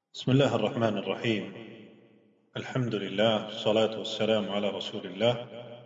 بسم الله الرحمن الرحيم. الحمد لله والصلاة والسلام على رسول الله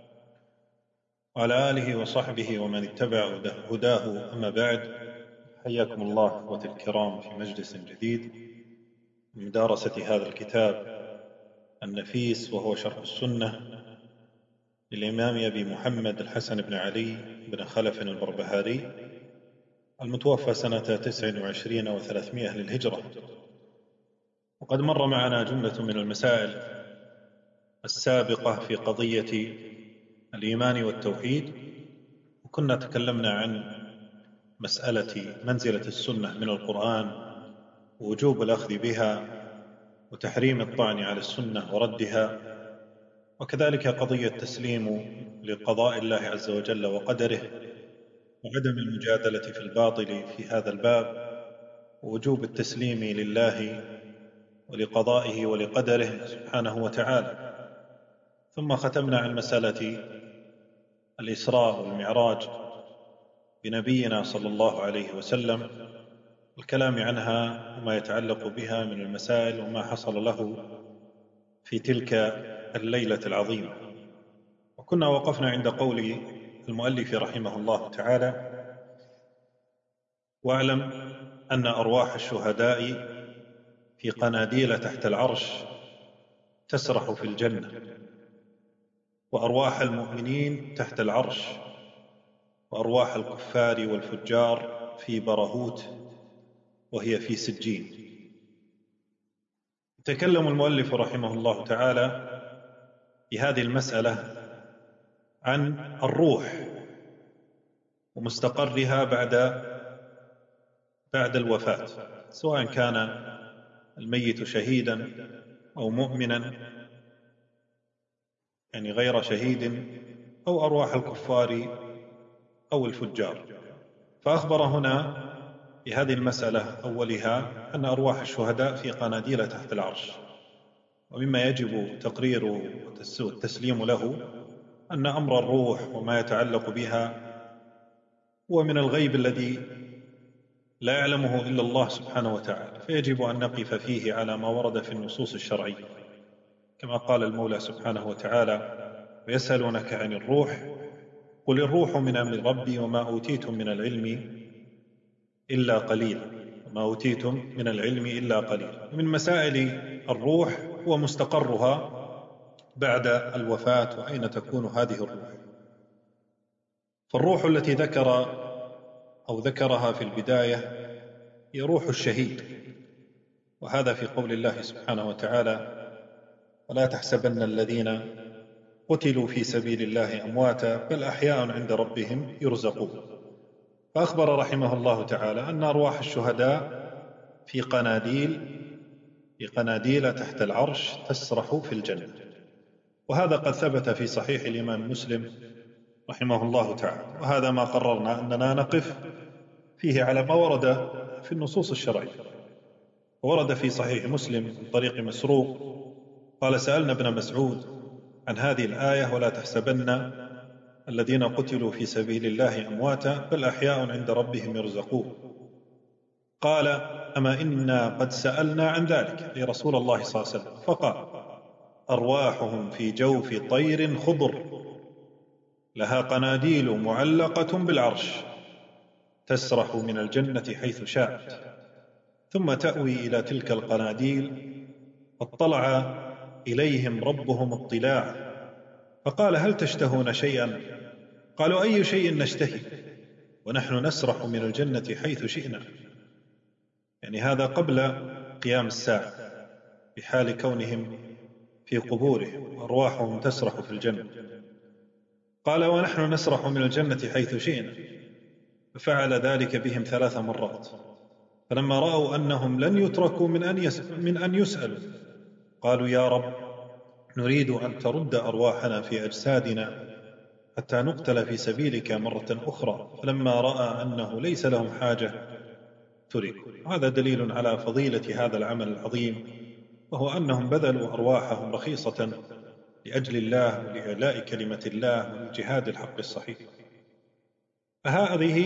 وعلى آله وصحبه ومن اتبع هداه. أما بعد، حياكم الله أخوتي الكرام في مجلس جديد من مدارسة هذا الكتاب النفيس، وهو شرح السنة للإمام أبي محمد الحسن بن علي بن خلف البربهاري المتوفى سنة 29 و300 للهجرة. وقد مر معنا جملة من المسائل السابقة في قضية الإيمان والتوحيد، وكنا تكلمنا عن مسألة منزلة السنة من القرآن ووجوب الأخذ بها وتحريم الطعن على السنة وردها، وكذلك قضية تسليم لقضاء الله عز وجل وقدره وعدم المجادلة في الباطل في هذا الباب، ووجوب التسليم لله ولقضائه ولقدره سبحانه وتعالى. ثم ختمنا عن مسألة الإسراء والمعراج بنبينا صلى الله عليه وسلم، الكلام عنها وما يتعلق بها من المسائل وما حصل له في تلك الليلة العظيمة. وكنا وقفنا عند قول المؤلف رحمه الله تعالى: واعلم أن أرواح الشهداء في قناديل تحت العرش تسرح في الجنة، وأرواح المؤمنين تحت العرش، وأرواح الكفار والفجار في برهوت وهي في سجين. يتكلم المؤلف رحمه الله تعالى في هذه المسألة عن الروح ومستقرها بعد الوفاة، سواء كان الميت شهيدا أو مؤمنا، يعني غير شهيد، أو أرواح الكفار أو الفجار. فأخبر هنا في هذه المسألة أولها أن أرواح الشهداء في قناديل تحت العرش، ومما يجب تقريره والتسليم له أن أمر الروح وما يتعلق بها هو من الغيب الذي لا يعلمه إلا الله سبحانه وتعالى، فيجب أن نقف فيه على ما ورد في النصوص الشرعية، كما قال المولى سبحانه وتعالى: ويسألونك عن الروح قل الروح من أمر ربي وما أوتيتم من العلم إلا قليلا، وما أوتيتم من العلم إلا قليلا. ومن مسائل الروح هو مستقرها بعد الوفاة، وأين تكون هذه الروح. فالروح التي ذكرها في البداية هي روح الشهيد، وهذا في قول الله سبحانه وتعالى: ولا تحسبن الذين قتلوا في سبيل الله أمواتا بل أحياء عند ربهم يرزقون. فأخبر رحمه الله تعالى أن أرواح الشهداء في قناديل تحت العرش تسرح في الجنة، وهذا قد ثبت في صحيح الإمام مسلم رحمه الله تعالى، وهذا ما قررنا أننا نقف فيه على ما ورد في النصوص الشرعية. ورد في صحيح مسلم من طريق مسروق قال: سألنا ابن مسعود عن هذه الآية: ولا تحسبن الذين قتلوا في سبيل الله أمواتا بل أحياء عند ربهم يرزقون. قال: أما إنا قد سألنا عن ذلك لرسول الله صلى الله عليه وسلم فقال: أرواحهم في جوف طير خضر لها قناديل معلقة بالعرش تسرح من الجنة حيث شاءت، ثم تأوي إلى تلك القناديل فاطلع إليهم ربهم اطلاعا فقال: هل تشتهون شيئا؟ قالوا: أي شيء نشتهي ونحن نسرح من الجنة حيث شئنا. يعني هذا قبل قيام الساعة، بحال كونهم في قبورهم وأرواحهم تسرح في الجنة. قال: ونحن نسرح من الجنة حيث شئنا. ففعل ذلك بهم 3 مرات، فلما رأوا أنهم لن يتركوا من أن يسألوا قالوا: يا رب، نريد أن ترد أرواحنا في أجسادنا حتى نقتل في سبيلك مرة أخرى. فلما رأى أنه ليس لهم حاجة تركوا. هذا دليل على فضيلة هذا العمل العظيم، وهو أنهم بذلوا أرواحهم رخيصة لأجل الله ولإعلاء كلمة الله والجهاد الحق الصحيح.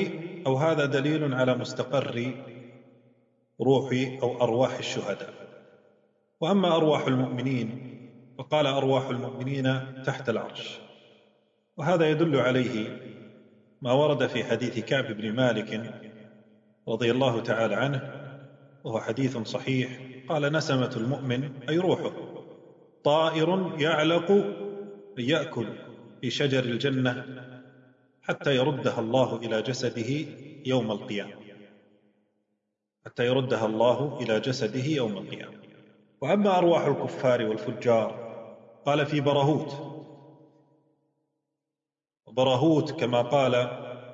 هذا دليل على مستقر روح أو أرواح الشهداء. وأما أرواح المؤمنين فقال أرواح المؤمنين تحت العرش، وهذا يدل عليه ما ورد في حديث كعب بن مالك رضي الله تعالى عنه، وهو حديث صحيح، قال: نسمة المؤمن أي روحه طائر يعلق يأكل في شجر الجنة حتى يردها الله إلى جسده يوم القيامة، حتى يردها الله إلى جسده يوم القيامة. وأما أرواح الكفار والفجار قال في برهوت، وبرهوت كما قال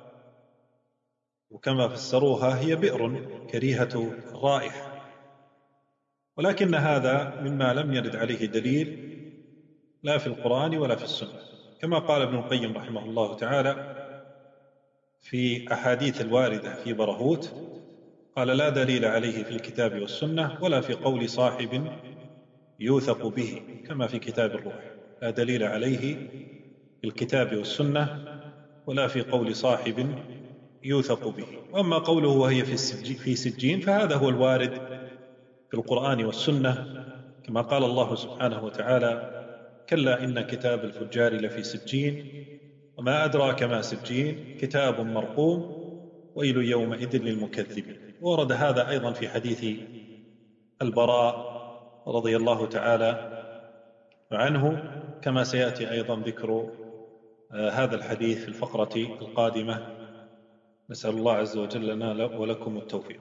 وكما فسروها هي بئر كريهة الرائحة، ولكن هذا مما لم يرد عليه دليل لا في القرآن ولا في السنة، كما قال ابن القيم رحمه الله تعالى في أحاديث الواردة في برهوت، قال: لا دليل عليه في الكتاب والسنة ولا في قول صاحب يوثق به، كما في كتاب الروح، لا دليل عليه في الكتاب والسنة ولا في قول صاحب يوثق به. وأما قوله وهي في سجين فهذا هو الوارد في القرآن والسنة، كما قال الله سبحانه وتعالى: كلا إن كتاب الفجار لفي سجين وما أدراك ما سجين كتاب مرقوم ويل يومئذ للمكذبين. ورد هذا أيضا في حديث البراء رضي الله تعالى عنه، كما سيأتي أيضا ذكر هذا الحديث في الفقرة القادمة. نسأل الله عز وجل لنا ولكم التوفيق.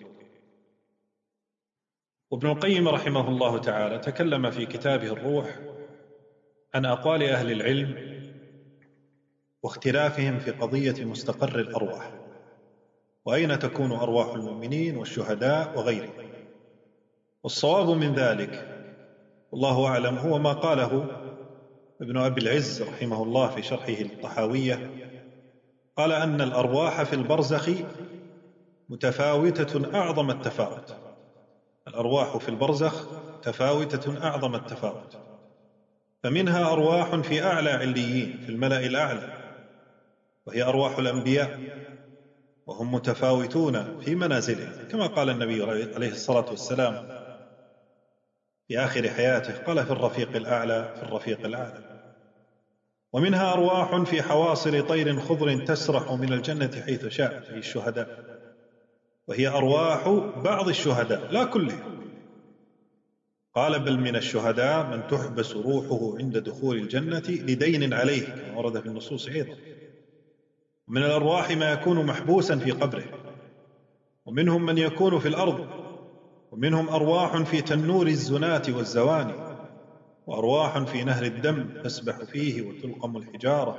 وابن القيم رحمه الله تعالى تكلم في كتابه الروح عن أقوال أهل العلم واختلافهم في قضية مستقر الأرواح، وأين تكون أرواح المؤمنين والشهداء وغيرهم. والصواب من ذلك والله أعلم هو ما قاله ابن أبي العز رحمه الله في شرحه الطحاوية، قال: أن الأرواح في البرزخ متفاوتة أعظم التفاوت. الأرواح في البرزخ متفاوتة أعظم التفاوت، فمنها أرواح في أعلى عليين في الملأ الأعلى، وهي أرواح الأنبياء، وهم متفاوتون في منازلهم، كما قال النبي عليه الصلاة والسلام في آخر حياته، قال: في الرفيق الأعلى، في الرفيق الأعلى. ومنها أرواح في حواصل طير خضر تسرح من الجنة حيث شاء، في الشهداء، وهي أرواح بعض الشهداء لا كلهم. قال: بل من الشهداء من تحبس روحه عند دخول الجنة لدين عليه، كما ورد في النصوص أيضا. ومن الأرواح ما يكون محبوسا في قبره، ومنهم من يكون في الأرض، ومنهم أرواح في تنور الزنات والزواني، وأرواح في نهر الدم تسبح فيه وتلقم الحجارة.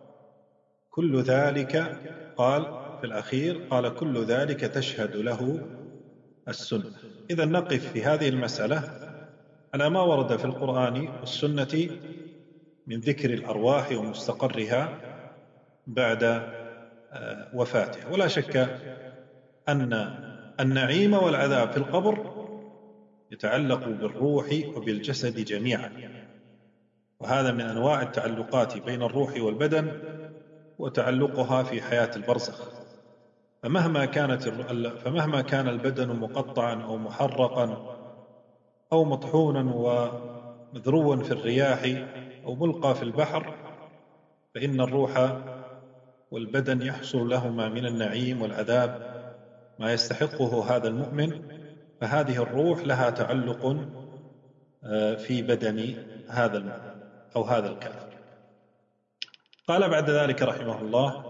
كل ذلك، قال في الأخير، قال: كل ذلك تشهد له السنة. إذا نقف في هذه المسألة على ما ورد في القرآن والسنة من ذكر الأرواح ومستقرها بعد وفاته. ولا شك أن النعيم والعذاب في القبر يتعلق بالروح وبالجسد جميعا، وهذا من أنواع التعلقات بين الروح والبدن وتعلقها في حياة البرزخ. فمهما كان البدن مقطعا أو محرقا أو مطحونا ومذروا في الرياح أو ملقى في البحر، فإن الروح والبدن يحصل لهما من النعيم والعذاب ما يستحقه هذا المؤمن، فهذه الروح لها تعلق في بدن هذا المؤمن أو هذا الكافر. قال بعد ذلك رحمه الله: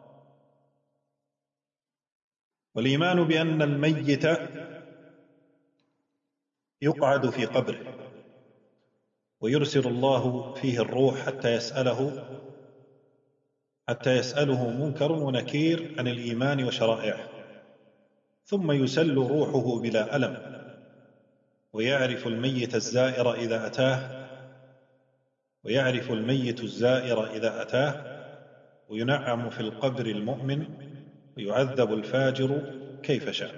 والإيمان بأن الميت يقعد في قبره ويرسل الله فيه الروح حتى يسأله منكر ونكير عن الإيمان وشرائعه، ثم يسل روحه بلا ألم، ويعرف الميت الزائر إذا أتاه، وينعم في القبر المؤمن ويعذب الفاجر كيف شاء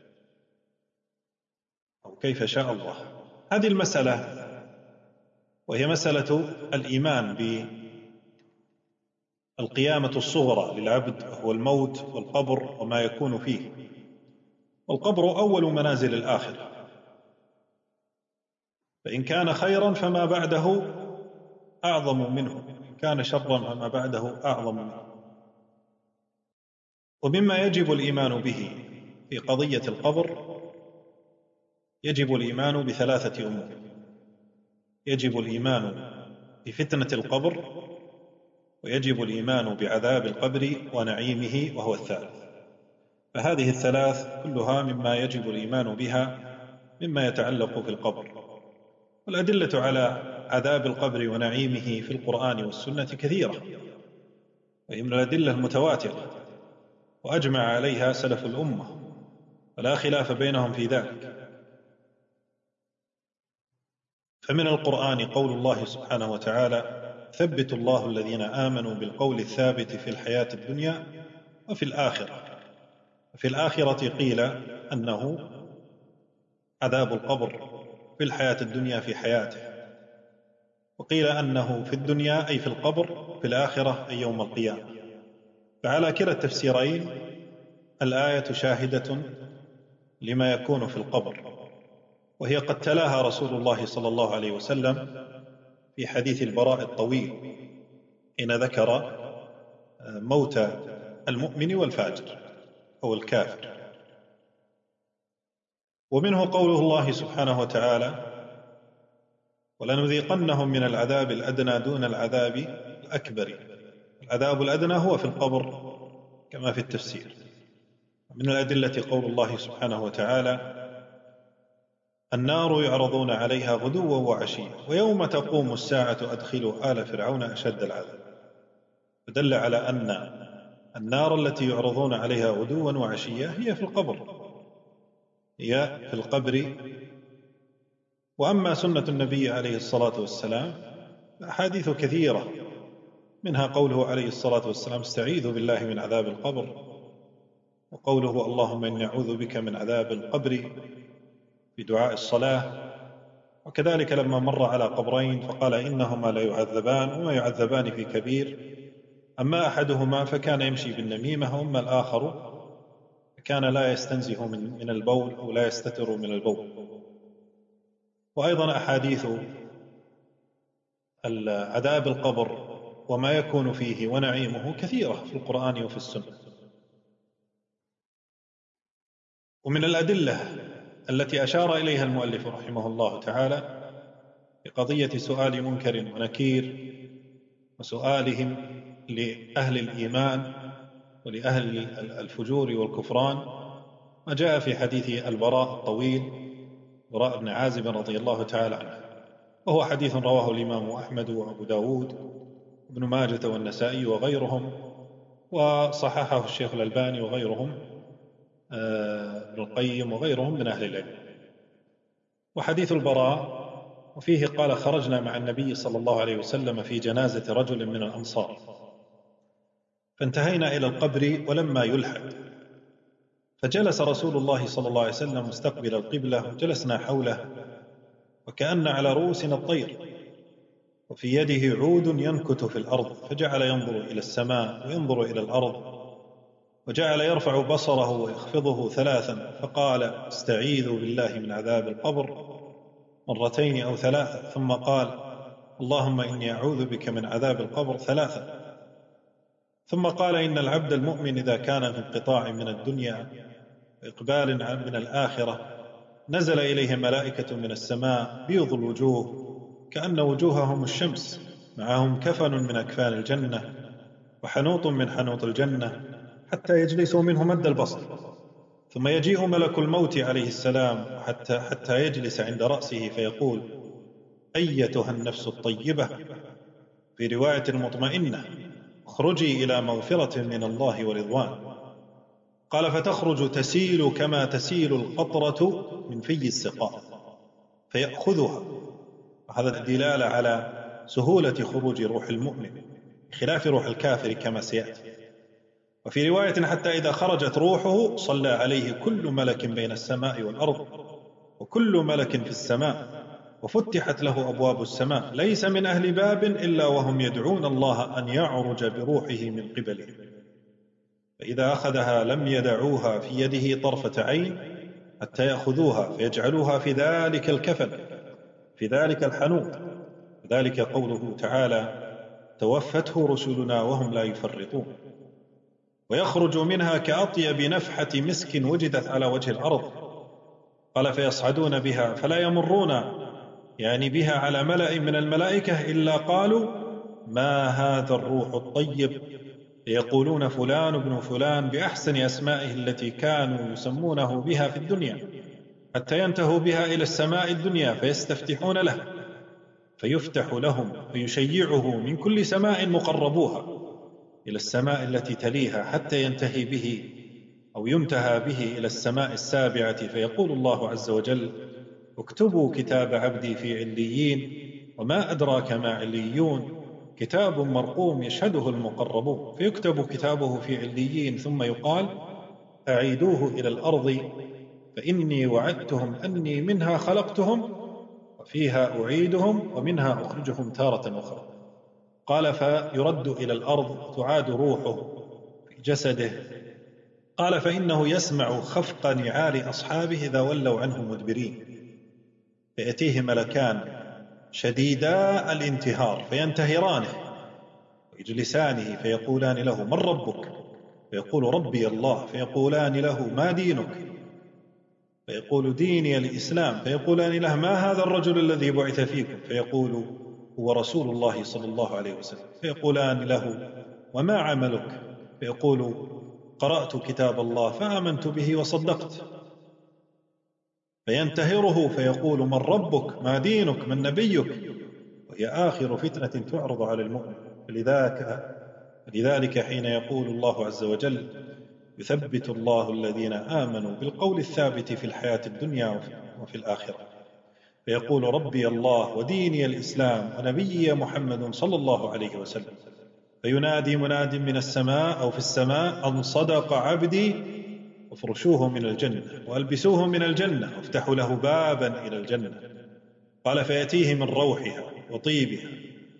أو كيف شاء الله. هذه المسألة وهي مسألة الإيمان بالقيامة الصغرى للعبد، هو الموت والقبر وما يكون فيه. والقبر أول منازل الآخرة، فإن كان خيرا فما بعده أعظم منه، إن كان شرا فما بعده أعظم منه. ومما يجب الإيمان به في قضية القبر يجب الإيمان بثلاثة أمور. يجب الإيمان بفتنة القبر، ويجب الإيمان بعذاب القبر ونعيمه وهو الثالث. فهذه الثلاث كلها مما يجب الإيمان بها مما يتعلق في القبر. والأدلة على عذاب القبر ونعيمه في القرآن والسنة كثيرة، وهي من الأدلة المتواترة وأجمع عليها سلف الأمة ولا خلاف بينهم في ذلك. فمن القرآن قول الله سبحانه وتعالى: ثبت الله الذين آمنوا بالقول الثابت في الحياة الدنيا وفي الآخرة. في الآخرة قيل أنه عذاب القبر في الحياة الدنيا في حياته، وقيل أنه في الدنيا أي في القبر، في الآخرة أي يوم القيامة. فعلى كلا التفسيرين الآية شاهدة لما يكون في القبر، وهي قد تلاها رسول الله صلى الله عليه وسلم في حديث البراء الطويل حين ذكر موت المؤمن والفاجر أو الكافر. ومنه قوله الله سبحانه وتعالى: ولنذيقنهم من العذاب الأدنى دون العذاب الأكبر. العذاب الأدنى هو في القبر كما في التفسير. من الأدلة قول الله سبحانه وتعالى: النار يعرضون عليها غدوا وعشيا ويوم تقوم الساعة أدخلوا آل فرعون أشد العذاب. فدل على أن النار التي يعرضون عليها غدوا وعشيا هي في القبر، هي في القبر. وأما سنة النبي عليه الصلاة والسلام أحاديث كثيرة، منها قوله عليه الصلاة والسلام: استعيذوا بالله من عذاب القبر، وقوله: اللهم إني أعوذ بك من عذاب القبر في دعاء الصلاة. وكذلك لما مر على قبرين فقال: إنهما لا يعذبان وما يعذبان في كبير، أما أحدهما فكان يمشي بالنميمة، وأما الآخر فكان لا يستنزه من البول أو لا يستتر من البول. وأيضا أحاديث عذاب القبر وما يكون فيه ونعيمه كثيرة في القرآن وفي السنة. ومن الأدلة التي أشار إليها المؤلف رحمه الله تعالى في قضية سؤال منكر ونكير وسؤالهم لأهل الإيمان ولأهل الفجور والكفران، ما جاء في حديث البراء الطويل، براء بن عازب رضي الله تعالى عنه، وهو حديث رواه الإمام أحمد وأبو داود وابن ماجة والنسائي وغيرهم، وصححه الشيخ الألباني وغيرهم، ابن القيم وغيرهم من أهل العلم. وحديث البراء وفيه قال: خرجنا مع النبي صلى الله عليه وسلم في جنازة رجل من الأنصار، فانتهينا إلى القبر ولما يلحد، فجلس رسول الله صلى الله عليه وسلم مستقبل القبلة وجلسنا حوله وكأن على رؤوسنا الطير، وفي يده عود ينكت في الأرض، فجعل ينظر إلى السماء وينظر إلى الأرض، وجعل يرفع بصره ويخفضه ثلاثا، فقال: استعيذوا بالله من عذاب القبر مرتين أو ثلاثة، ثم قال: اللهم إني أعوذ بك من عذاب القبر ثلاثة، ثم قال: إن العبد المؤمن إذا كان في انقطاع من الدنيا وإقبال من الآخرة نزل إليه ملائكة من السماء بيض الوجوه كأن وجوههم الشمس، معهم كفن من أكفان الجنة وحنوط من حنوط الجنة، حتى يجلسوا منه مد البصر، ثم يجيء ملك الموت عليه السلام حتى يجلس عند رأسه فيقول: أيتها النفس الطيبة، في رواية المطمئنة، اخرجي إلى مغفرة من الله ورضوان. قال: فتخرج تسيل كما تسيل القطرة من في السقاء، فيأخذها. وهذا الدلالة على سهولة خروج روح المؤمن خلاف روح الكافر كما سيأتي. وفي رواية: حتى إذا خرجت روحه صلى عليه كل ملك بين السماء والأرض وكل ملك في السماء، وفتحت له أبواب السماء، ليس من أهل باب إلا وهم يدعون الله أن يعرج بروحه من قبله، فإذا أخذها لم يدعوها في يده طرفة عين حتى يأخذوها فيجعلوها في ذلك الكفن، في ذلك الحنوط. ذلك قوله تعالى: توفته رسلنا وهم لا يفرطون. ويخرج منها كأطيب نفحة مسك وجدت على وجه الأرض. قال: فيصعدون بها فلا يمرون يعني بها على ملأ من الملائكة إلا قالوا: ما هذا الروح الطيب. يقولون: فلان ابن فلان، بأحسن أسمائه التي كانوا يسمونه بها في الدنيا، حتى ينتهوا بها إلى السماء الدنيا فيستفتحون له فيفتح لهم فيشيعه من كل سماء مقربوها إلى السماء التي تليها، حتى ينتهي به أو ينتهى به إلى السماء السابعة، فيقول الله عز وجل: اكتبوا كتاب عبدي في عليين. وما أدراك ما عليون، كتاب مرقوم يشهده المقربون. فيكتب كتابه في عليين، ثم يقال: أعيدوه إلى الأرض فإني وعدتهم أني منها خلقتهم وفيها أعيدهم ومنها أخرجهم تارة أخرى. قال: فيرد إلى الأرض تعاد روحه في جسده. قال: فإنه يسمع خفق نعال أصحابه إذا ولوا عنه مدبرين، فيأتيه ملكان شديدا الانتهار فينتهرانه ويجلسانه فيقولان له: من ربك؟ فيقول: ربي الله. فيقولان له: ما دينك؟ فيقول: ديني الإسلام. فيقولان له: ما هذا الرجل الذي بعث فيكم؟ فيقول: هو رسول الله صلى الله عليه وسلم. فيقولان له: وما عملك؟ فيقول: قرأت كتاب الله فآمنت به وصدقت. فينتهره فيقول: من ربك؟ ما دينك؟ من نبيك؟ وهي آخر فتنة تعرض على المؤمن. لذلك حين يقول الله عز وجل: يثبت الله الذين آمنوا بالقول الثابت في الحياة الدنيا وفي الآخرة، فيقول: ربي الله وديني الإسلام ونبي محمد صلى الله عليه وسلم. فينادي مناد من السماء أو في السماء: أن صدق عبدي، وافرشوه من الجنة وألبسوه من الجنة وافتحوا له بابا إلى الجنة. قال: فيأتيه من روحها وطيبها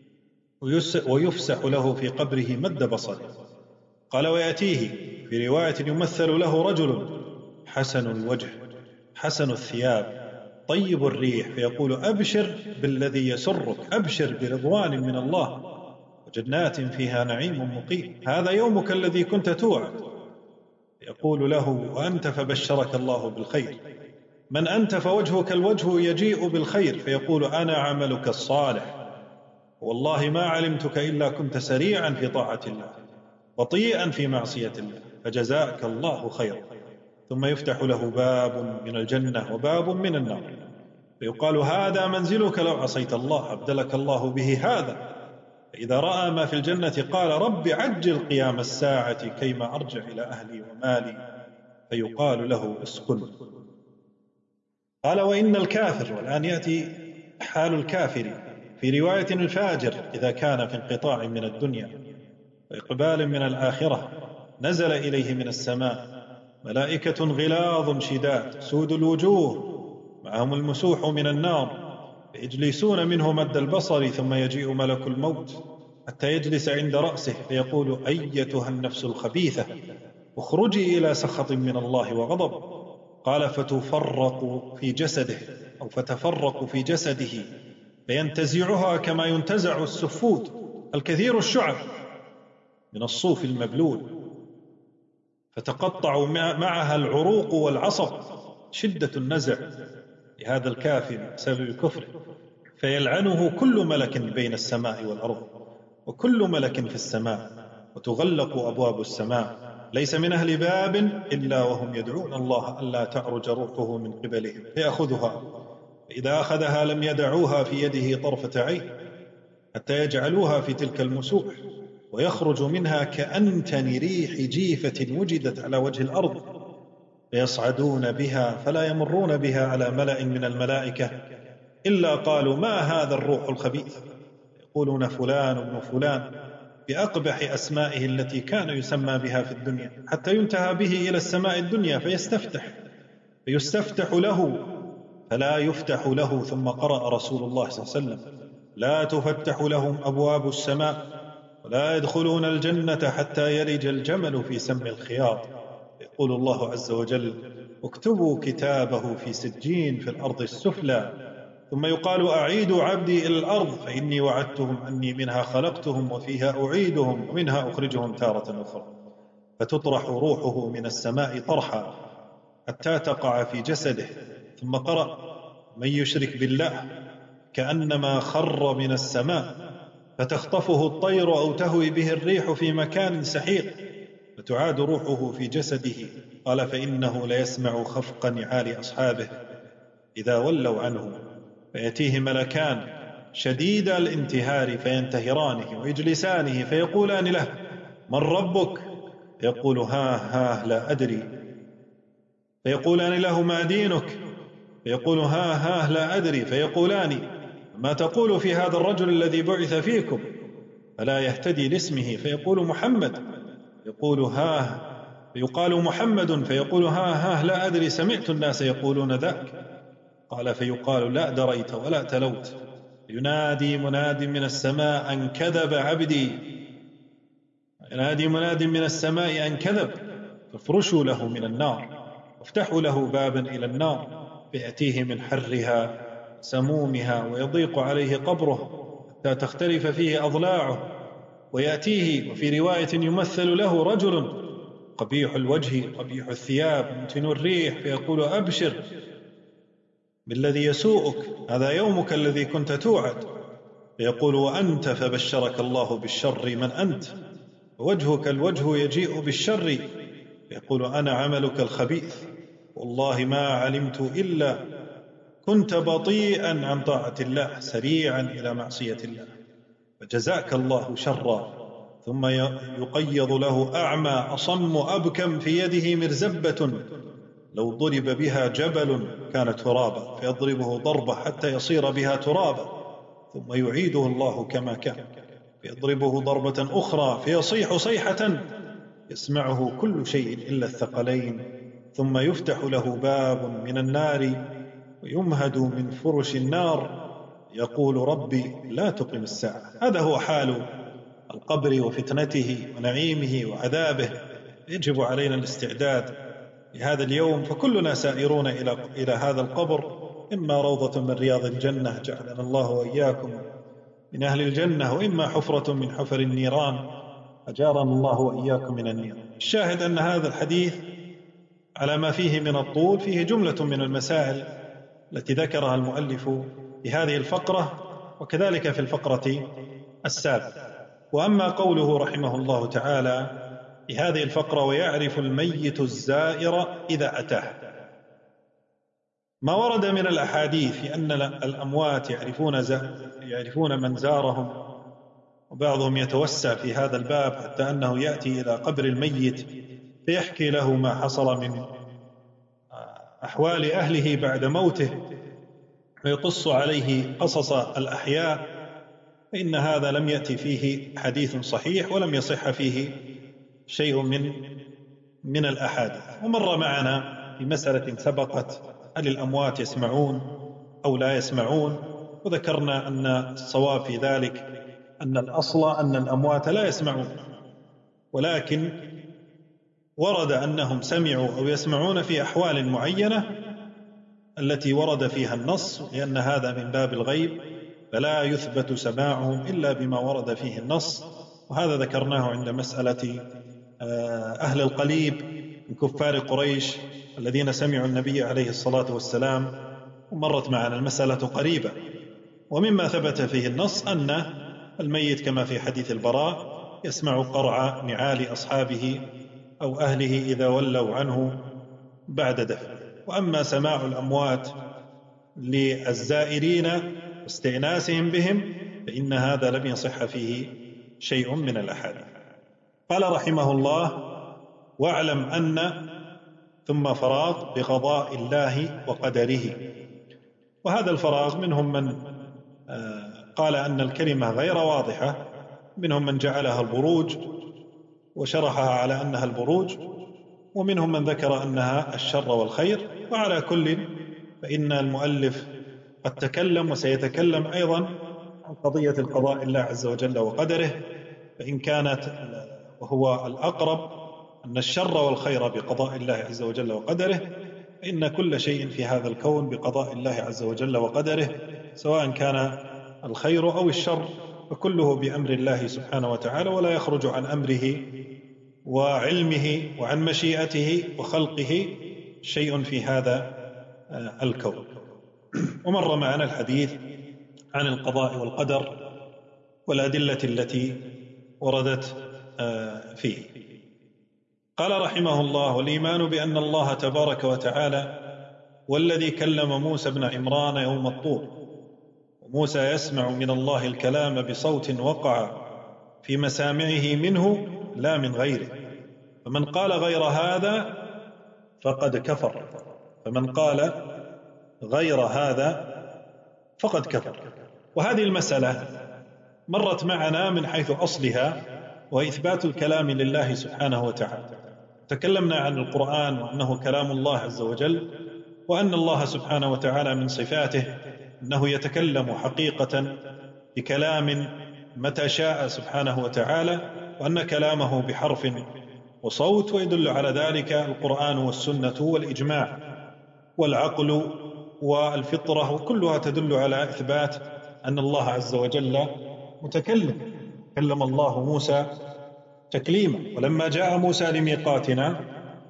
ويفسح له في قبره مد بصره. قال: ويأتيه في رواية يمثل له رجل حسن الوجه حسن الثياب طيب الريح، فيقول: أبشر بالذي يسرك، أبشر برضوان من الله وجنات فيها نعيم مقيم، هذا يومك الذي كنت توعد. يقول له: وأنت؟ فبشرك الله بالخير. من أنت؟ فوجهك الوجه يجيء بالخير. فيقول: أنا عملك الصالح، والله ما علمتك إلا كنت سريعا في طاعة الله بطيئا في معصية الله، فجزاك الله خيرا. ثم يفتح له باب من الجنة وباب من النار، فيقال: هذا منزلك لو عصيت الله، أبدلك الله به هذا. فإذا رأى ما في الجنة قال: رب عجل قيام الساعة كيما أرجع إلى أهلي ومالي. فيقال له: اسكن. قال: وإن الكافر، والآن يأتي حال الكافر في رواية الفاجر إذا كان في انقطاع من الدنيا وإقبال من الآخرة، نزل إليه من السماء ملائكة غلاظ شداد سود الوجوه معهم المسوح من النار، فيجلسون منه مد البصر، ثم يجيء ملك الموت حتى يجلس عند رأسه فيقول: أيتها النفس الخبيثة، اخرجي إلى سخط من الله وغضب. قال: فتفرق في جسده فينتزعها كما ينتزع السفود الكثير الشعب من الصوف المبلول، فتقطع معها العروق والعصب، شدة النزع لهذا الكافر بسبب كفره. فيلعنه كل ملك بين السماء والأرض وكل ملك في السماء، وتغلق أبواب السماء، ليس من أهل باب إلا وهم يدعون الله ألا تعرج روحه من قبلهم فيأخذها، فإذا أخذها لم يدعوها في يده طرفة عين حتى يجعلوها في تلك المسوح، ويخرج منها كأنتن ريح جيفة وجدت على وجه الأرض، فيصعدون بها فلا يمرون بها على ملأ من الملائكة إلا قالوا: ما هذا الروح الخبيث. يقولون: فلان ابن فلان، بأقبح أسمائه التي كان يسمى بها في الدنيا، حتى ينتهى به إلى السماء الدنيا فيستفتح له فلا يفتح له. ثم قرأ رسول الله صلى الله عليه وسلم: لا تفتح لهم أبواب السماء ولا يدخلون الجنة حتى يلج الجمل في سم الخياط. يقول الله عز وجل: اكتبوا كتابه في سجين في الأرض السفلى ثم يقال أعيدوا عبدي إلى الأرض فإني وعدتهم أني منها خلقتهم وفيها أعيدهم ومنها أخرجهم تارة أخرى، فتطرح روحه من السماء طرحا حتى تقع في جسده. ثم قرأ: من يشرك بالله كأنما خر من السماء فتخطفه الطير أو تهوي به الريح في مكان سحيق، فتعاد روحه في جسده. قال: فإنه ليسمع خفق نعال أصحابه إذا ولوا عنه، فيأتيه ملكان شديد الانتهار فينتهرانه ويجلسانه فيقولان له: من ربك؟ فيقول: ها لا أدري. فيقولان له: ما دينك؟ فيقول: ها لا أدري. فيقولان: ما تقول في هذا الرجل الذي بعث فيكم؟ فلا يهتدي لاسمه فيقول: محمد. فيقال: محمد. فيقول: ها لا أدري، سمعت الناس يقولون ذاك. قال: فيقال: لا دريت ولا تلوت. ينادي مناد من السماء أن كذب عبدي، ينادي مناد من السماء أن كذب، فافرشوا له من النار وافتحوا له بابا إلى النار، فيأتيه من حرها سمومها ويضيق عليه قبره حتى تختلف فيه أضلاعه. ويأتيه وفي رواية يمثل له رجل قبيح الوجه قبيح الثياب ممتن الريح، فيقول: أبشر بالذي يسوءك، هذا يومك الذي كنت توعد. فيقول: وأنت؟ فبشرك الله بالشر، من أنت؟ ووجهك الوجه يجيء بالشر. فيقول: أنا عملك الخبيث، والله ما علمت إلا كنت بطيئا عن طاعة الله سريعا إلى معصية الله، فجزاك الله شرا. ثم يقيض له أعمى أصم أبكم في يده مرزبة لو ضرب بها جبل كانت ترابا، فيضربه ضربة حتى يصير بها ترابا، ثم يعيده الله كما كان، فيضربه ضربة أخرى فيصيح صيحة يسمعه كل شيء إلا الثقلين، ثم يفتح له باب من النار ويمهد من فرش النار، يقول: ربي لا تقم الساعة. هذا هو حال القبر وفتنته ونعيمه وعذابه. يجب علينا الاستعداد لهذا اليوم، فكلنا سائرون إلى هذا القبر، إما روضة من رياض الجنة جعلنا الله وإياكم من أهل الجنة، وإما حفرة من حفر النيران أجارنا الله وإياكم من النيران. الشاهد أن هذا الحديث على ما فيه من الطول فيه جملة من المسائل التي ذكرها المؤلف في هذه الفقرة، وكذلك في الفقرة السابقة. وأما قوله رحمه الله تعالى في هذه الفقرة: ويعرف الميت الزائر إذا أتاه، ما ورد من الأحاديث في أن الأموات يعرفون من زارهم، وبعضهم يتوسع في هذا الباب حتى أنه يأتي إلى قبر الميت فيحكي له ما حصل من أحوال أهله بعد موته ويقص عليه قصص الأحياء، فإن هذا لم يأتي فيه حديث صحيح ولم يصح فيه شيء من الأحاديث. ومر معنا في مسألة سبقت: هل الأموات يسمعون أو لا يسمعون؟ وذكرنا أن الصواب في ذلك أن الأصل أن الأموات لا يسمعون، ولكن ورد أنهم سمعوا أو يسمعون في أحوال معينة التي ورد فيها النص، لأن هذا من باب الغيب فلا يثبت سماعهم إلا بما ورد فيه النص. وهذا ذكرناه عند مسألة أهل القليب من كفار قريش الذين سمعوا النبي عليه الصلاة والسلام، ومرت معنا المسألة قريبة. ومما ثبت فيه النص أن الميت كما في حديث البراء يسمع قرع نعال أصحابه أو أهله إذا ولوا عنه بعد دفن. وأما سماع الأموات للزائرين واستئناسهم بهم فإن هذا لم يصح فيه شيء من الأحاديث. قال رحمه الله: واعلم أن ثم فراغ بقضاء الله وقدره. وهذا الفراغ منهم من قال أن الكلمة غير واضحة، منهم من جعلها البروج وشرحها على أنها البروج، ومنهم من ذكر أنها الشر والخير. وعلى كل فإن المؤلف قد تكلم وسيتكلم أيضا عن قضية القضاء الله عز وجل وقدره، فإن كانت وهو الأقرب أن الشر والخير بقضاء الله عز وجل وقدره، فإن كل شيء في هذا الكون بقضاء الله عز وجل وقدره، سواء كان الخير أو الشر، فكله بأمر الله سبحانه وتعالى، ولا يخرج عن أمره وعلمه وعن مشيئته وخلقه شيء في هذا الكون. ومر معنا الحديث عن القضاء والقدر والأدلة التي وردت فيه. قال رحمه الله: والإيمان بأن الله تبارك وتعالى والذي كلم موسى بن عمران يوم الطور، وموسى يسمع من الله الكلام بصوت وقع في مسامعه منه لا من غيره، فمن قال غير هذا فقد كفر، فمن قال غير هذا فقد كفر. وهذه المسألة مرت معنا من حيث أصلها، وإثبات الكلام لله سبحانه وتعالى. تكلمنا عن القرآن وأنه كلام الله عز وجل، وأن الله سبحانه وتعالى من صفاته أنه يتكلم حقيقة بكلام متى شاء سبحانه وتعالى، وأن كلامه بحرف وصوت، ويدل على ذلك القرآن والسنة والإجماع والعقل والفطرة، وكلها تدل على إثبات أن الله عز وجل متكلم. كلم الله موسى تكليما، ولما جاء موسى لميقاتنا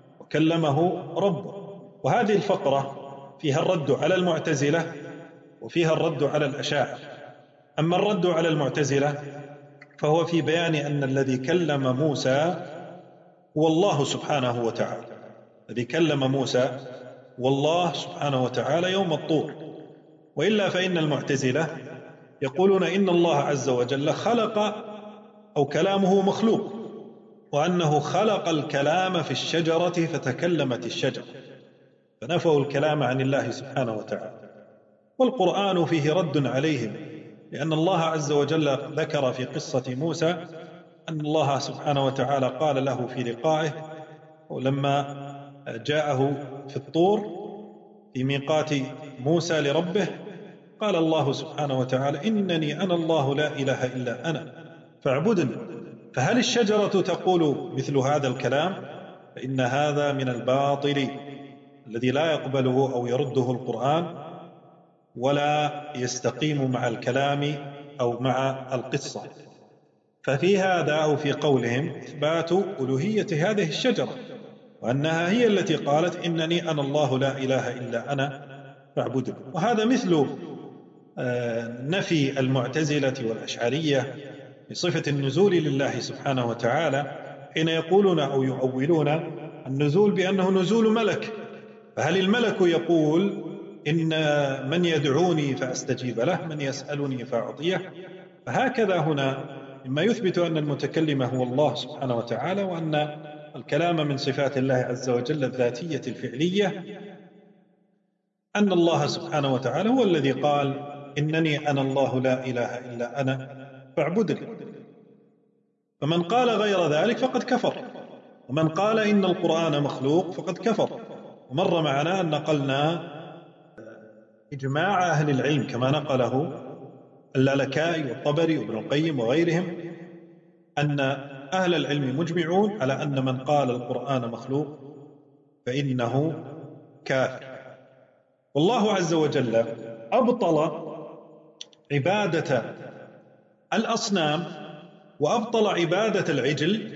وكلمه ربه. وهذه الفقرة فيها الرد على المعتزلة وفيها الرد على الأشاعرة. أما الرد على المعتزلة فهو في بيان أن الذي كلم موسى هو الله سبحانه وتعالى، الذي كلم موسى والله سبحانه وتعالى يوم الطور. وإلا فإن المعتزلة يقولون إن الله عز وجل خلق أو كلامه مخلوق، وأنه خلق الكلام في الشجرة فتكلمت الشجرة، فنفوا الكلام عن الله سبحانه وتعالى. والقرآن فيه رد عليهم، لأن الله عز وجل ذكر في قصة موسى أن الله سبحانه وتعالى قال له في لقائه ولما جاءه في الطور في ميقات موسى لربه، قال الله سبحانه وتعالى: إنني أنا الله لا إله إلا أنا فاعبدني. فهل الشجرة تقول مثل هذا الكلام؟ فإن هذا من الباطل الذي لا يقبله أو يرده القرآن، ولا يستقيم مع الكلام أو مع القصة. ففي هذا أو في قولهم إثبات ألوهية هذه الشجرة، وأنها هي التي قالت: إنني أنا الله لا إله إلا أنا فاعبدني. وهذا مثل نفي المعتزلة والأشعرية بصفة النزول لله سبحانه وتعالى، حين يقولون أو يؤولون النزول بأنه نزول ملك. فهل الملك يقول: إن من يدعوني فأستجيب له، من يسألني فأعطيه؟ فهكذا هنا مما يثبت أن المتكلم هو الله سبحانه وتعالى، وأن الكلام من صفات الله عز وجل الذاتية الفعلية، أن الله سبحانه وتعالى هو الذي قال: إنني أنا الله لا إله إلا أنا فاعبدني. فمن قال غير ذلك فقد كفر، ومن قال إن القرآن مخلوق فقد كفر. ومر معنا أن نقلنا إجماع أهل العلم كما نقله اللالكائي والطبري وابن القيم وغيرهم، أن أهل العلم مجمعون على أن من قال القرآن مخلوق فإنه كافر. والله عز وجل أبطل عبادة الأصنام وأبطل عبادة العجل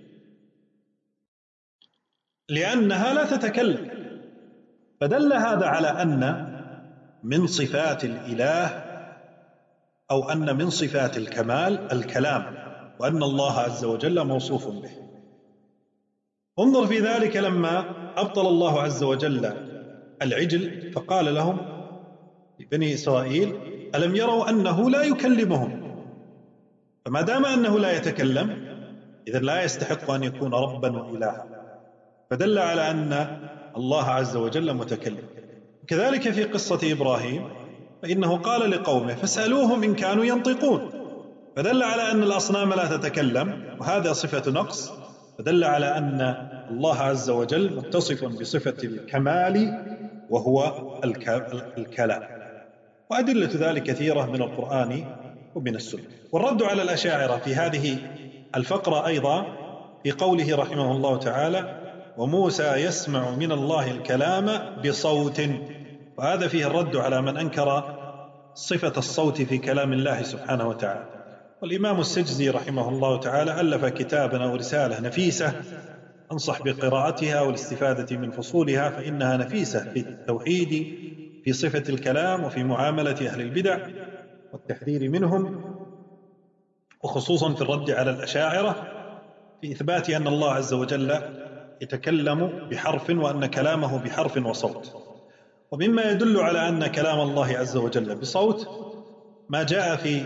لأنها لا تتكلم، فدل هذا على أن من صفات الإله أو أن من صفات الكمال الكلام، وأن الله عز وجل موصوف به. انظر في ذلك لما أبطل الله عز وجل العجل فقال لهم لبني إسرائيل: ألم يروا أنه لا يكلمهم؟ فما دام أنه لا يتكلم إذن لا يستحق أن يكون ربا وإلها، فدل على أن الله عز وجل متكلم. كذلك في قصة إبراهيم فإنه قال لقومه: فاسألوهم إن كانوا ينطقون، فدل على أن الأصنام لا تتكلم، وهذا صفة نقص، فدل على أن الله عز وجل متصف بصفة الكمال وهو الكلام. وأدلة ذلك كثيرة من القرآن ومن السنة. والرد على الأشاعرة في هذه الفقرة أيضا في قوله رحمه الله تعالى: وموسى يسمع من الله الكلام بصوت، وهذا فيه الرد على من أنكر صفة الصوت في كلام الله سبحانه وتعالى. والإمام السجزي رحمه الله تعالى ألف كتابا أو رسالة نفيسة أنصح بقراءتها والاستفادة من فصولها، فإنها نفيسة في التوحيد في صفة الكلام وفي معاملة أهل البدع والتحذير منهم، وخصوصا في الرد على الأشاعرة في إثبات أن الله عز وجل يتكلم بحرف وأن كلامه بحرف وصوت. ومما يدل على أن كلام الله عز وجل بصوت ما جاء في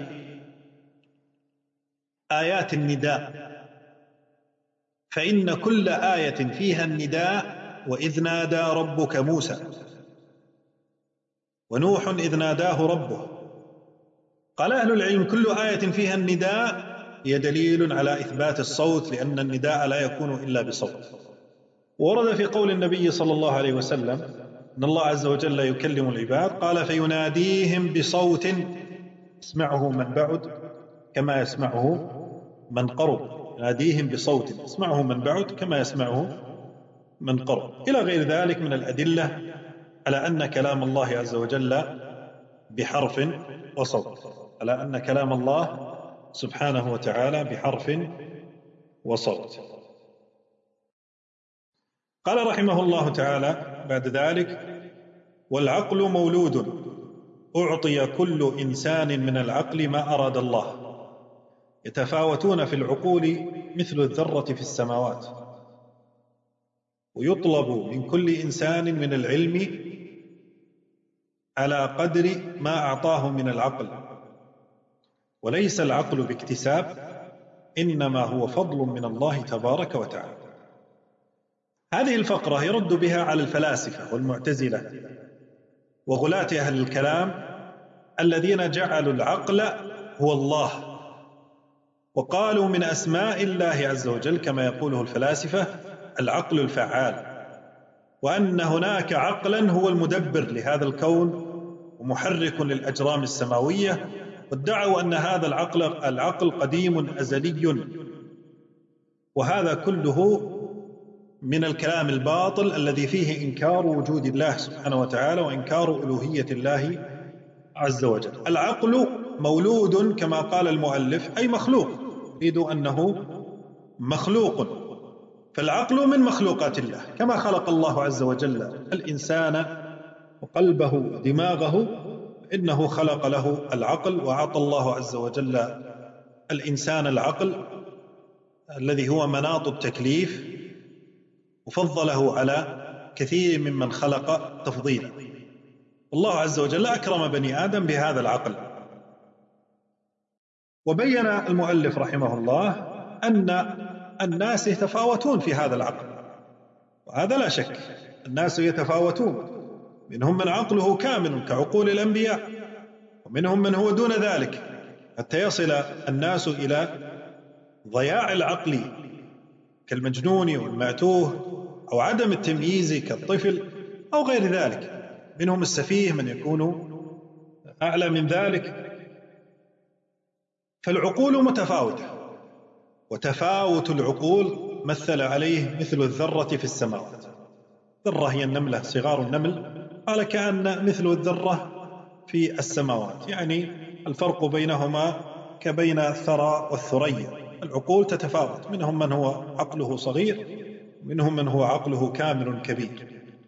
آيات النداء، فإن كل آية فيها النداء، وإذ نادى ربك موسى، ونوح إذ ناداه ربه. قال أهل العلم كل آية فيها النداء هي دليل على إثبات الصوت، لأن النداء لا يكون إلا بصوت. ورد في قول النبي صلى الله عليه وسلم أن الله عز وجل يكلم العباد، قال فيناديهم بصوت يسمعه من بعد كما يسمعه من قرب، يناديهم بصوت يسمعه من بعد كما يسمعه من قرب، إلى غير ذلك من الأدلة على أن كلام الله عز وجل بحرف وصوت، على أن كلام الله سبحانه وتعالى بحرف وصوت. قال رحمه الله تعالى بعد ذلك: والعقل مولود أعطي كل إنسان من العقل ما أراد الله، يتفاوتون في العقول مثل الذرة في السماوات، ويطلب من كل إنسان من العلم على قدر ما أعطاه من العقل، وليس العقل باكتساب، إنما هو فضل من الله تبارك وتعالى. هذه الفقرة يرد بها على الفلاسفة والمعتزلة وغلاة أهل الكلام الذين جعلوا العقل هو الله، وقالوا من أسماء الله عز وجل كما يقوله الفلاسفة العقل الفعال، وأن هناك عقلا هو المدبر لهذا الكون ومحرك للأجرام السماوية، وادعوا أن هذا العقل قديم أزلي. وهذا كله من الكلام الباطل الذي فيه إنكار وجود الله سبحانه وتعالى وإنكار ألوهية الله عز وجل. العقل مولود كما قال المؤلف أي مخلوق، يريد أنه مخلوق، فالعقل من مخلوقات الله، كما خلق الله عز وجل الإنسان وقلبه ودماغه، إنه خلق له العقل، وأعطى الله عز وجل الإنسان العقل الذي هو مناط التكليف، وفضله على كثير ممن خلق تفضيلا. الله عز وجل أكرم بني آدم بهذا العقل. وبين المؤلف رحمه الله أن الناس يتفاوتون في هذا العقل، وهذا لا شك، الناس يتفاوتون، منهم من عقله كامل كعقول الأنبياء، ومنهم من هو دون ذلك، حتى يصل الناس إلى ضياع العقل كالمجنون والمعتوه، أو عدم التمييز كالطفل أو غير ذلك. منهم السفيه من يكون أعلى من ذلك. فالعقول متفاوتة، وتفاوت العقول مثل عليه مثل الذرة في السماوات. ذرة هي النملة، صغار النمل، قال كأن مثل الذرة في السماوات، يعني الفرق بينهما كبين الثرى والثريا. العقول تتفاوت، منهم من هو عقله صغير، منهم من هو عقله كامل كبير.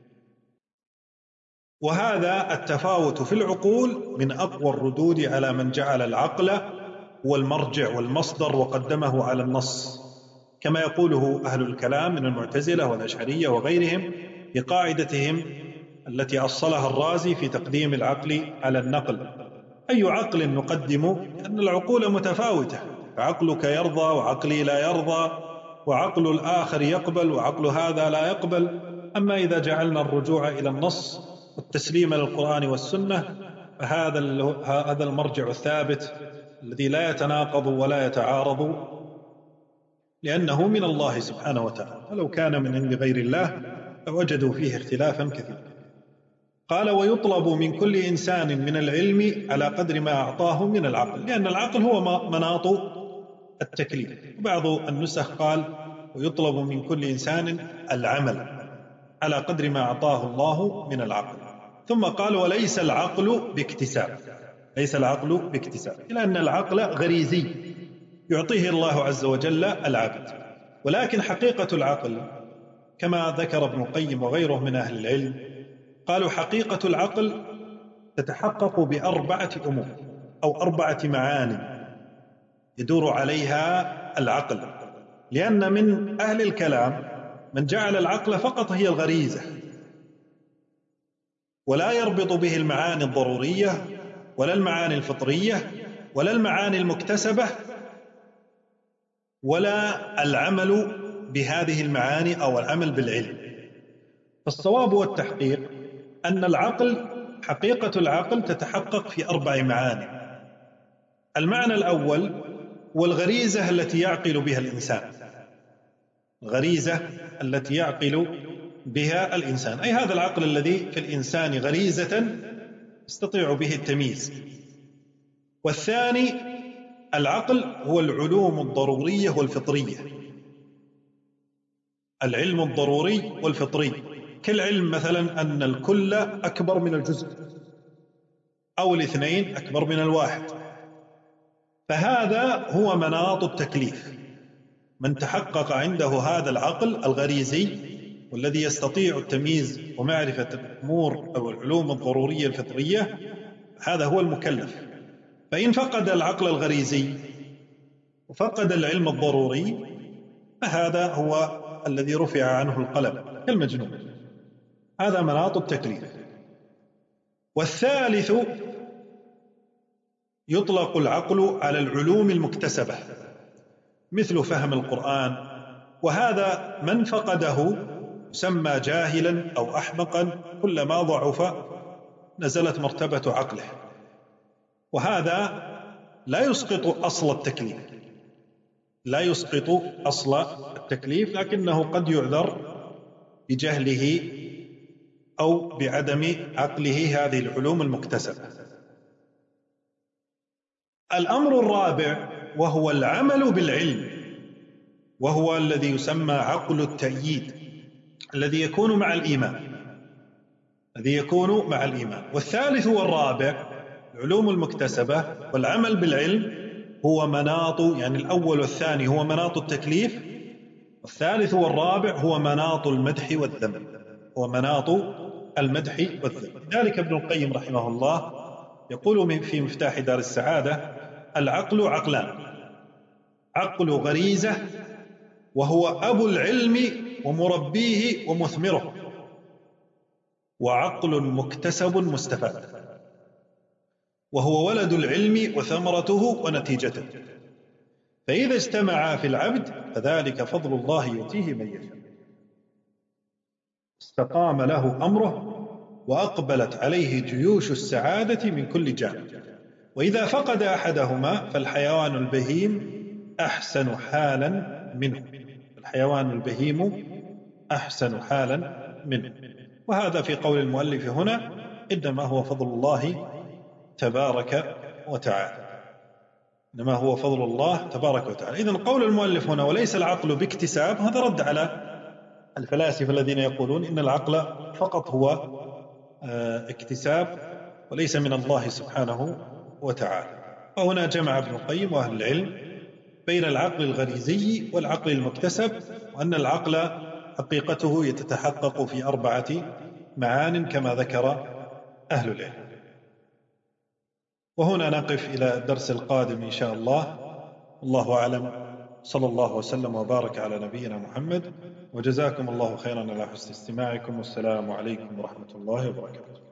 وهذا التفاوت في العقول من أقوى الردود على من جعل العقل هو المرجع والمصدر وقدمه على النص، كما يقوله أهل الكلام من المعتزلة والأشعرية وغيرهم بقاعدتهم التي أصلها الرازي في تقديم العقل على النقل. أي عقل نقدم؟ لأن العقول متفاوتة، فعقلك يرضى وعقلي لا يرضى، وعقل الآخر يقبل وعقل هذا لا يقبل. أما إذا جعلنا الرجوع إلى النص والتسليم للقرآن والسنة فهذا المرجع الثابت الذي لا يتناقض ولا يتعارض، لأنه من الله سبحانه وتعالى، ولو كان من عند غير الله لوجدوا فيه اختلافا كثيرا. قال: ويطلب من كل إنسان من العلم على قدر ما أعطاه من العقل، لأن العقل هو مناط التكليف. وبعض النسخ قال: ويطلب من كل إنسان العمل على قدر ما أعطاه الله من العقل. ثم قال: وليس العقل باكتساب، ليس العقل باكتساب، إلا أن العقل غريزي يعطيه الله عز وجل العبد. ولكن حقيقة العقل كما ذكر ابن القيم وغيره من أهل العلم، قالوا حقيقة العقل تتحقق بأربعة أمور أو أربعة معاني يدور عليها العقل. لأن من أهل الكلام من جعل العقل فقط هي الغريزة، ولا يربط به المعاني الضرورية ولا المعاني الفطرية ولا المعاني المكتسبة ولا العمل بهذه المعاني أو العمل بالعلم. فالصواب والتحقيق أن العقل حقيقة العقل تتحقق في أربع معاني. المعنى الأول والغريزة التي يعقل بها الإنسان، الغريزة التي يعقل بها الإنسان، أي هذا العقل الذي في الإنسان غريزة يستطيع به التمييز. والثاني العقل هو العلوم الضرورية والفطرية، العلم الضروري والفطري، كالعلم مثلا أن الكل أكبر من الجزء أو الاثنين أكبر من الواحد، فهذا هو مناط التكليف. من تحقق عنده هذا العقل الغريزي والذي يستطيع التمييز ومعرفة الأمور أو العلوم الضرورية الفطرية، هذا هو المكلف. فإن فقد العقل الغريزي وفقد العلم الضروري فهذا هو الذي رفع عنه القلم كالمجنون. هذا مناط التكليف. والثالث يطلق العقل على العلوم المكتسبة مثل فهم القرآن، وهذا من فقده يسمى جاهلا أو أحمقا، كلما ضعف نزلت مرتبة عقله، وهذا لا يسقط أصل التكليف، لا يسقط أصل التكليف، لكنه قد يعذر بجهله أو بعدم عقله هذه العلوم المكتسبة. الأمر الرابع وهو العمل بالعلم، وهو الذي يسمى عقل التأييد، الذي يكون مع الإيمان، والثالث والرابع العلوم المكتسبة والعمل بالعلم هو مناط، يعني الأول والثاني هو مناط التكليف، والثالث والرابع هو مناط المدح والذم، لذلك ابن القيم رحمه الله يقول في مفتاح دار السعادة: العقل عقلان، عقل غريزة وهو أبو العلم ومربيه ومثمره، وعقل مكتسب مستفاد وهو ولد العلم وثمرته ونتيجته، فإذا اجتمعا في العبد فذلك فضل الله يؤتيه من يشاء، استقام له أمره وأقبلت عليه جيوش السعادة من كل جانب. وإذا فقد أحدهما فالحيوان البهيم أحسن حالا منه. وهذا في قول المؤلف هنا إنما هو فضل الله تبارك وتعالى. إذن قول المؤلف هنا وليس العقل باكتساب، هذا رد على الفلاسفة الذين يقولون إن العقل فقط هو اكتساب وليس من الله سبحانه وتعالى. وهنا جمع ابن القيم وأهل العلم بين العقل الغريزي والعقل المكتسب، وأن العقل حقيقته يتحقق في أربعة معان كما ذكر أهل العلم. وهنا نقف إلى الدرس القادم إن شاء الله، الله أعلم، صلى الله وسلم وبارك على نبينا محمد، وجزاكم الله خيرا على حسن استماعكم، والسلام عليكم ورحمة الله وبركاته.